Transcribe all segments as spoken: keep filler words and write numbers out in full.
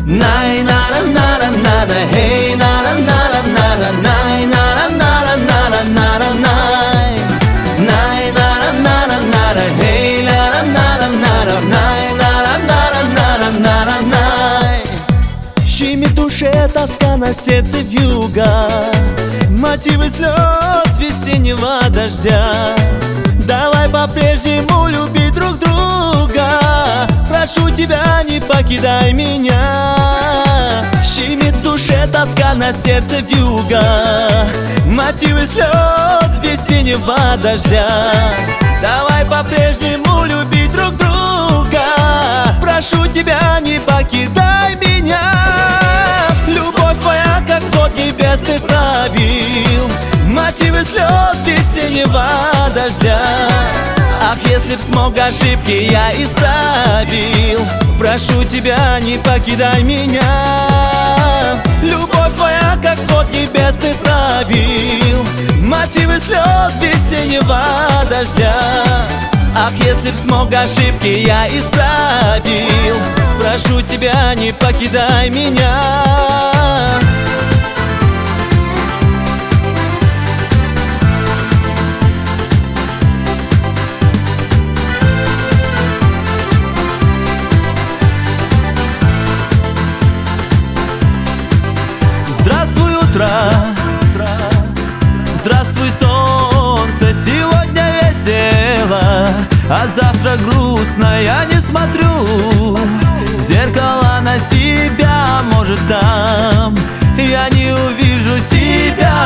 Най нара нара нара, хей нара нара нара, най нара нара нара нара най. Най нара нара нара, хей нара нара нара, най нара нара нара нара най. Щемит в душе тоска, на сердце вьюга, мотивы слез весеннего дождя. Давай по-прежнему любить друг друга, прошу тебя, не покидай меня. Щемит в душе тоска, на сердце вьюга, мотивы слез весеннего дождя. Давай по-прежнему любить друг друга, прошу тебя, не покидай меня. Любовь твоя, как свод небесных правил, мотивы слез весеннего дождя. Ах, если б смог ошибки я исправил, прошу тебя, не покидай меня. Любовь твоя, как свод небесных правил, мотивы слез весеннего дождя. Ах, если б смог ошибки я исправил, прошу тебя, не покидай меня. Здравствуй, утро, здравствуй, солнце, сегодня весело, а завтра грустно, я не смотрю в зеркало на себя, может там я не увижу себя.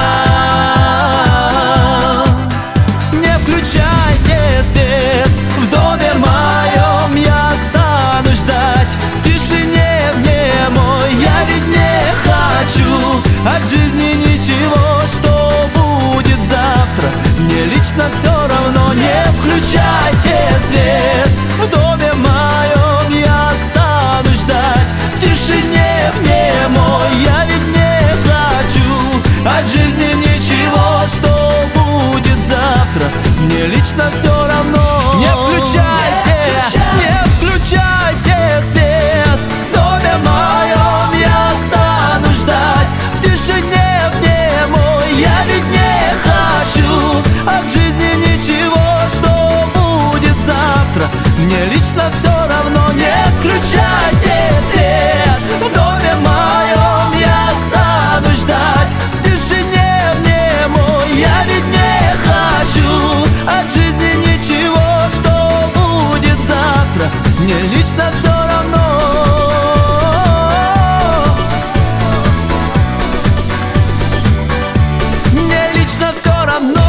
Не включайте свет в доме моем, я стану ждать в тишине внемой. Я ведь не хочу от жизни ничего, что будет завтра, мне лично все равно. Не включайте свет в доме моем, я стану ждать в тишине внемой. Я ведь не хочу от жизни ничего, что будет завтра, мне лично все равно. Не включайте, не включайте свет в доме моем, я стану ждать в тишине внемой. Я ведь не хочу от жизни ничего, что будет завтра, мне лично все равно. Не включайте свет в доме моем, я стану ждать в тишине внемой. Я ведь не хочу от жизни ничего, что будет завтра, мне лично все равно. Мне лично все равно.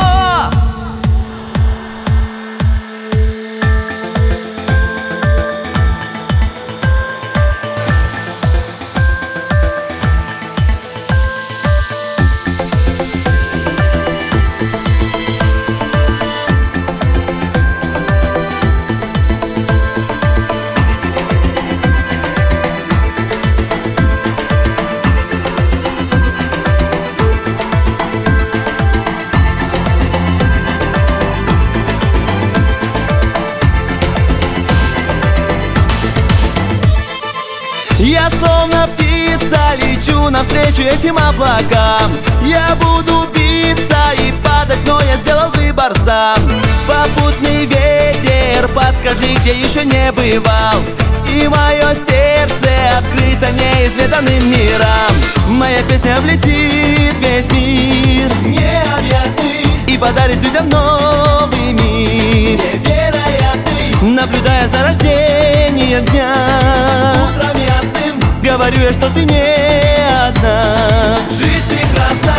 Я словно птица лечу навстречу этим облакам. Я буду биться и падать, но я сделал выбор сам. Попутный ветер, подскажи, где еще не бывал. И мое сердце открыто неизведанным мирам. Моя песня облетит весь мир необъятный и подарит людям новый мир невероятный. Наблюдая за рождением дня, утром ясным говорю я, что ты не одна. Жизнь прекрасна.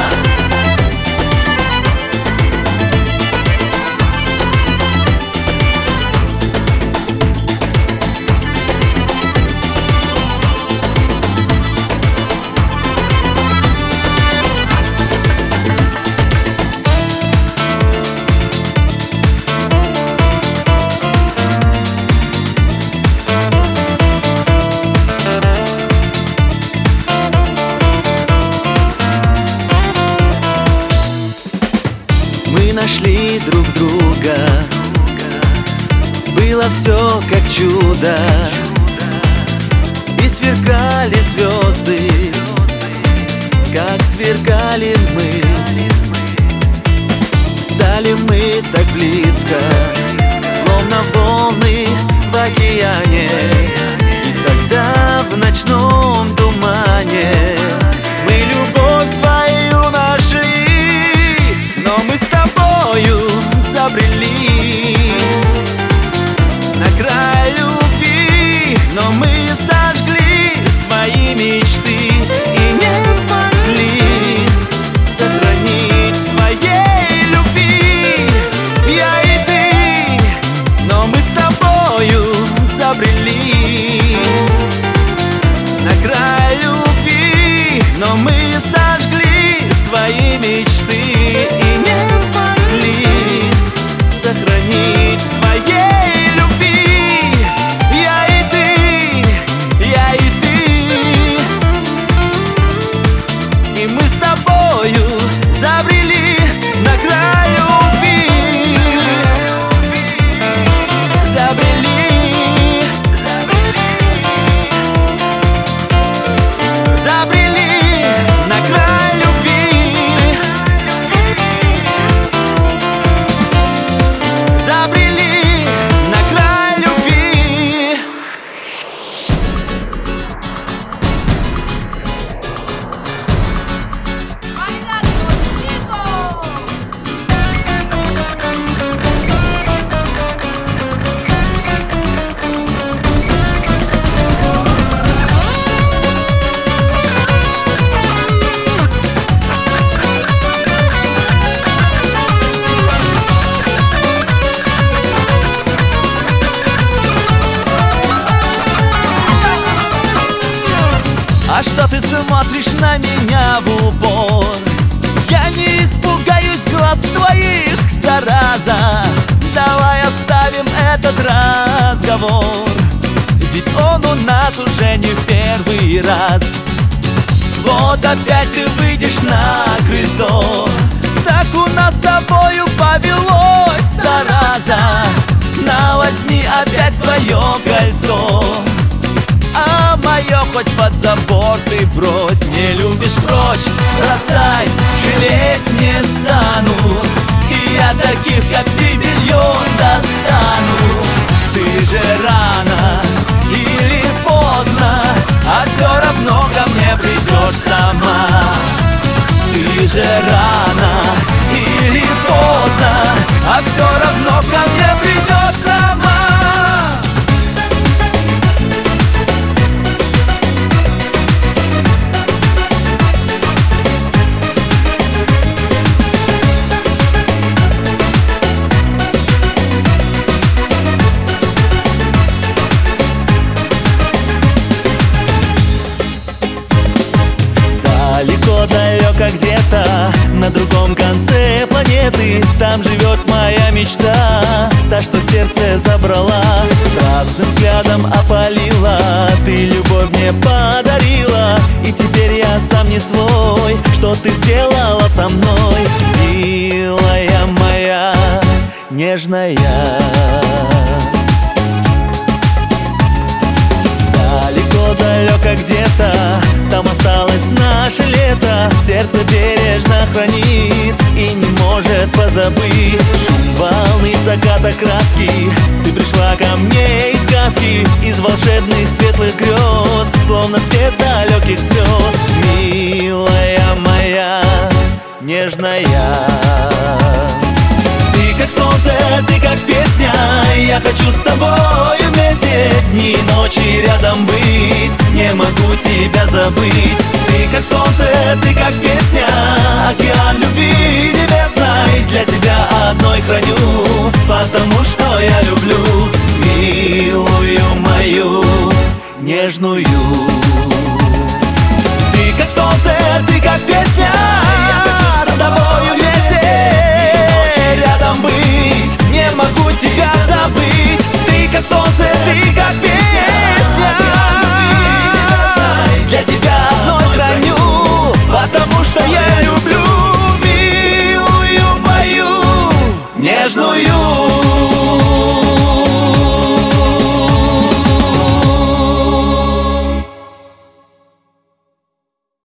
Нашли друг друга, было все как чудо, и свет сверкали звезды, как сверкали мы. Стали мы так близко, словно волны в океане. И тогда в ночном тумане мы любовь свою нашли. Но мы с тобою забрели на край любви, но мы сожгли свои мечты и не смогли сохранить своей любви. Я и ты, но мы с тобою забрели на край любви, но мы сожгли свои мечты и не смогли сохранить своей любви. Я и ты, я и ты, и мы с тобою забрели на край любви. Забрели, забрели на край любви. Забрели на край любви. А что ты смотришь на меня в упор? Я не испугаюсь глаз твоих, зараза. Давай оставим этот разговор, ведь он у нас уже не в первый раз. Вот опять ты выйдешь на крыльцо, так у нас с тобою повелось, зараза. На, возьми опять свое кольцо, а мое хоть под забор ты брось. Не любишь, прочь, бросай, жалеть не стану. И я таких, как ты, миллион достану. Ты же рано или поздно, а все равно ко мне придешь сама. Ты же рано или поздно, а все равно ко мне придешь сама. Далеко-далеко где-то на другом конце планеты, там живет моя мечта, та, что сердце забрала, страстным взглядом опалила. Ты любовь мне подарила, и теперь я сам не свой. Что ты сделала со мной, милая моя, нежная? Далеко-далеко где-то, там осталось наше лето. Сердце бережно хранит и не может позабыть шум волны, заката, краски. Ты пришла ко мне из сказки, из волшебных светлых грез, словно свет далеких звезд. Милая моя, нежная, ты как солнце, ты как песня. Я хочу с тобой вместе дни и ночи рядом быть, не могу тебя забыть. Ты как солнце, ты как песня, океан любви небесной для тебя одной храню, потому что я люблю милую мою, нежную. Ты как солнце, ты как песня. Я хочу с тобой вместе рядом быть, не могу тебя забыть. Ты как солнце, ты как песня, для тебя одной храню, потому что я люблю милую мою, нежную.